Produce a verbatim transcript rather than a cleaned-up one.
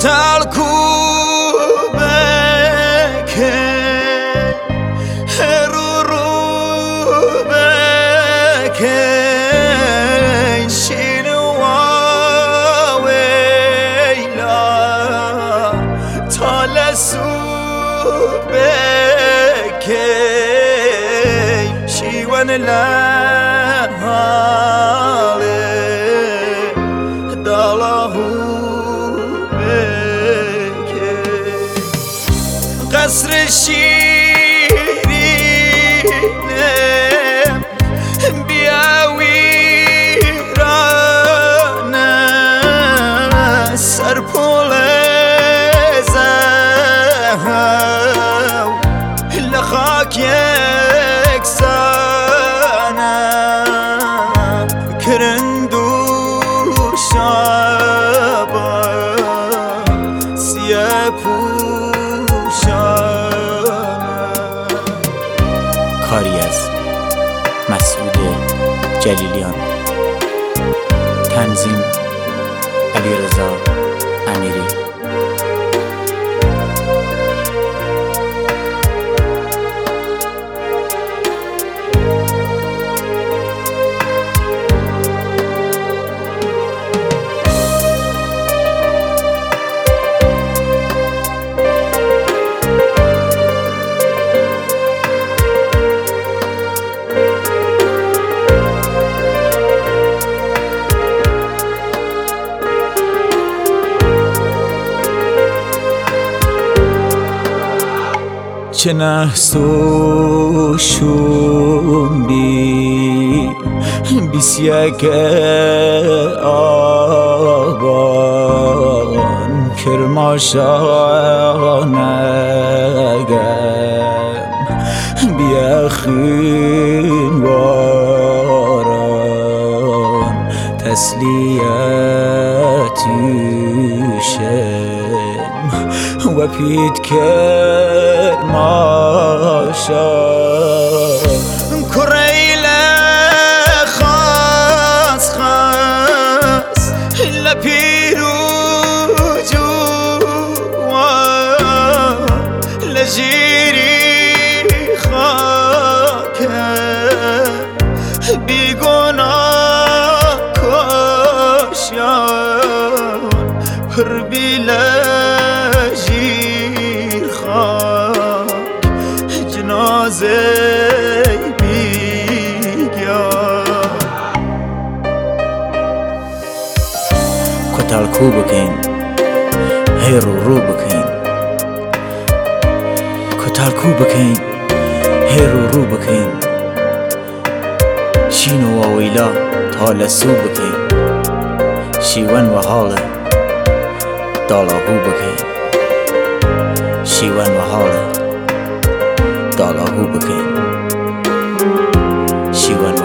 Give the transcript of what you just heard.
Kotal kubeke heruru beke shinu awela talasu beke shiwan la dalahu قصر شیرینه بیا ویرانه سرپول زهو لخاک یکسانه کرندو شابا سیه کاری از مسعود جلیلیان، تنظیم علیرضا امیری. چه نحس و شومبی بیسیک آبان کرماشانگم بیاخین واران تسلیتیشم و پید کرماشا کریل خاص خاص لپیرو جوان لجیری خاکه بیگناه کشیان پر بیله جنازه بیگیا کتال کو بکن هیرو رو بکن کتال کو بکن هیرو رو بکن شینو و ویلا تالسو بکن شیون و حاله دالاهو بکن شیون و حاله دالاهو بکن شیون